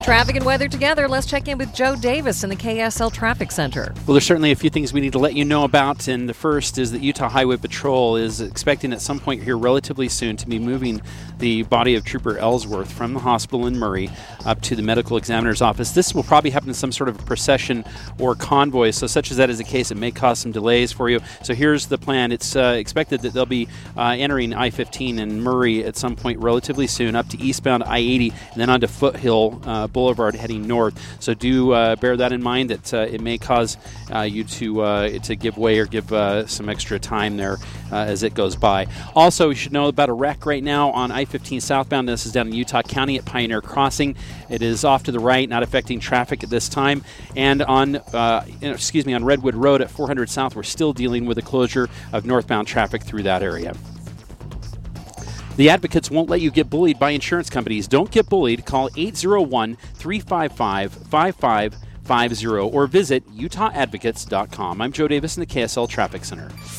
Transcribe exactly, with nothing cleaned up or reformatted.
Traffic and weather together. Let's check in with Joe Davis in the K S L Traffic Center. Well, there's certainly a few things we need to let you know about, and the first is that Utah Highway Patrol is expecting at some point here relatively soon to be moving the body of Trooper Ellsworth from the hospital in Murray up to the medical examiner's office. This will probably happen in some sort of a procession or convoy, so such as that is the case, it may cause some delays for you. So here's the plan. It's uh, expected that they'll be uh, entering I fifteen in Murray at some point relatively soon, up to eastbound I eighty, and then onto Foothill uh, Boulevard heading north. So do uh, bear that in mind, that uh, it may cause uh, you to uh, to give way or give uh, some extra time there uh, as it goes by. Also, you should know about a wreck right now on I fifteen southbound. This is down in Utah County at Pioneer Crossing. It is off to the right, not affecting traffic at this time. And on uh, excuse me, on Redwood Road at four hundred South, we're still dealing with the closure of northbound traffic through that area. The advocates won't let you get bullied by insurance companies. Don't get bullied. Call eight oh one, three five five, five five five zero or visit utah advocates dot com. I'm Joe Davis in the K S L Traffic Center.